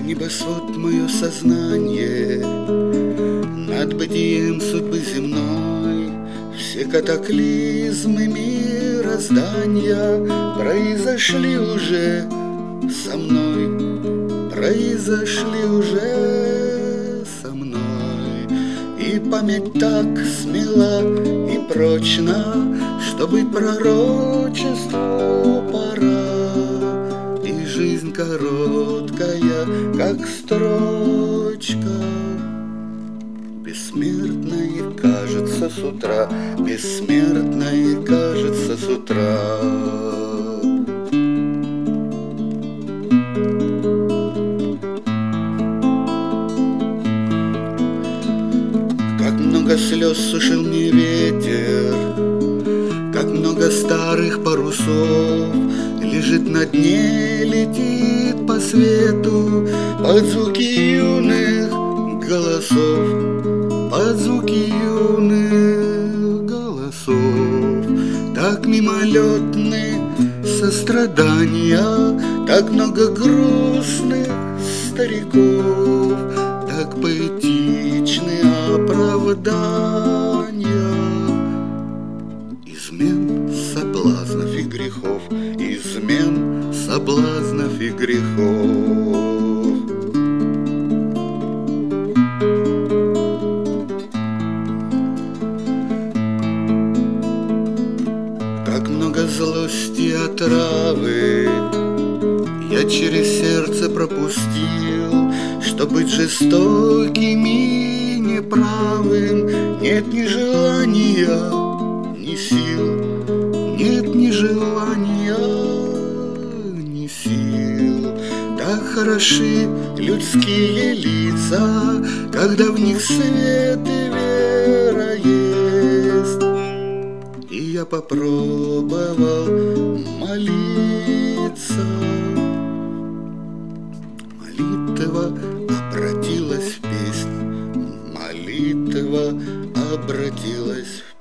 небосвод мое сознание, над бытием судьбы земной. Все катаклизмы мироздания произошли уже со мной, произошли уже со мной. И память так смела и прочна, что быть пророчеству пора. И жизнь короткая, как строчка, бессмертной кажется с утра, бессмертной кажется с утра. Как много слез сушил мне ветер, как много старых парусов лежит на дне, летит по свету под звуки юных голосов, под звуки юных голосов. Так мимолетны сострадания, так много грустных стариков, так поэтичны оправдания измен, соблазнов и грехов, измен, соблазнов и грехов. Как много злости и отравы я через сердце пропустил, что быть жестоким и неправым нет ни желания, ни сил, нет ни желания, ни сил. Так хороши людские лица, когда в них свет и вера есть. И я попробовал молиться. Молитва обратилась в песнь, молитва обратилась в